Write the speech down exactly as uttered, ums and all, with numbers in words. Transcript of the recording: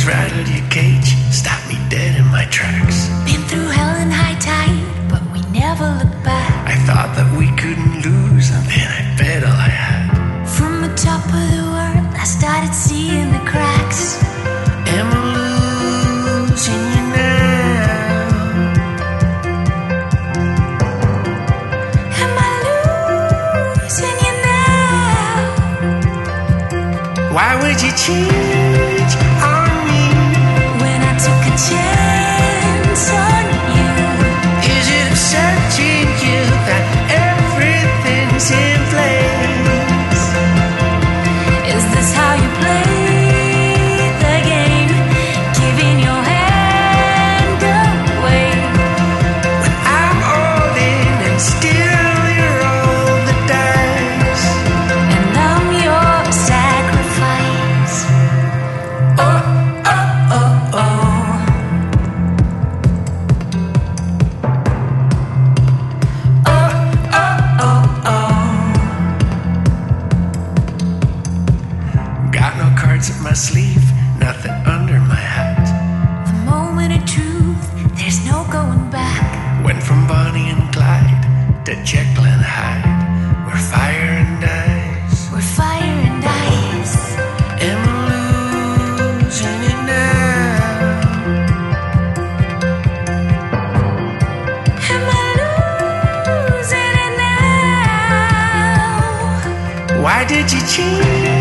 rattled your cage, stopped me dead in my tracks. Been through hell and high tide, but we never looked back. I thought that we couldn't lose, and then I bet all I had. From the top of the world, I started seeing the cracks. Am I losing you now? Am I losing you now? Why would you change on me when I took a chance on you? Is it upsetting you that everything's in place? Is this how you play the game? Giving your hand away when I'm all in and still you're all the dice, and I'm your sacrifice. oh, oh, oh, oh. Oh, oh, oh, oh. Got no cards up my sleeve, nothing under my hat. The moment of truth, there's no going back. Went from Bonnie and Clyde to Jekyll and Hyde. We're fire and ice. We're fire and ice. Am I losing it now? Am I losing it now? Why did you change